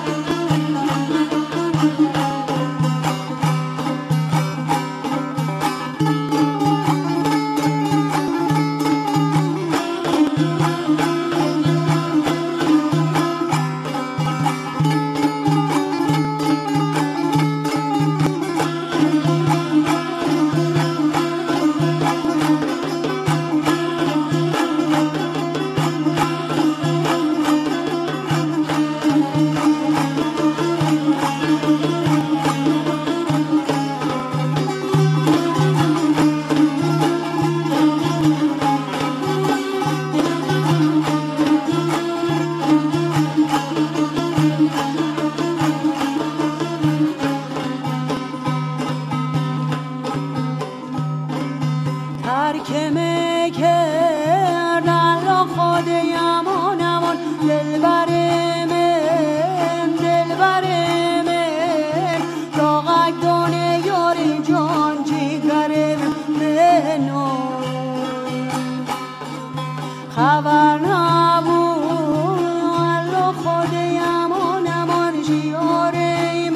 خبر نبود الله خودی امان امان جیاره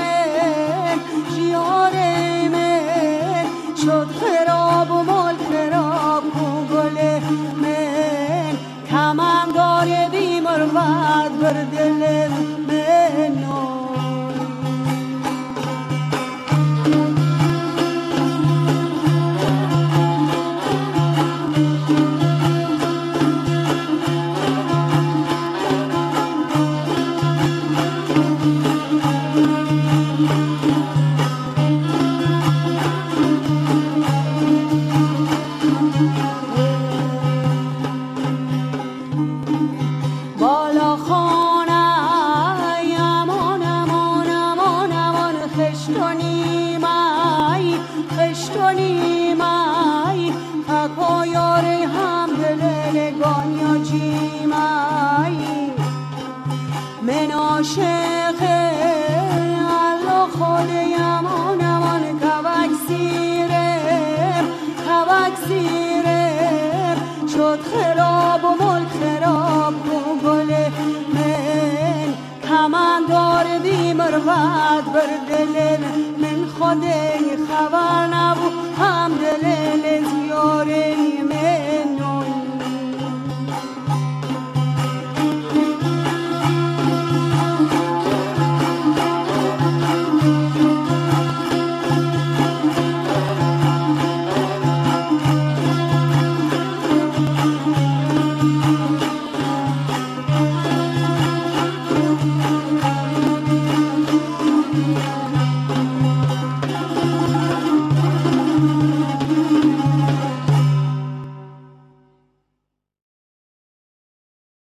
من شد خراب و مال خراب و گل من کمندار بیمار ود بر دل من من عاشق الله خودی امان امان کبک سیرم شد خراب و مل خراب و گل من کمندار بیمار ود بر دل من خودی خبر نبود هم دل زیاره من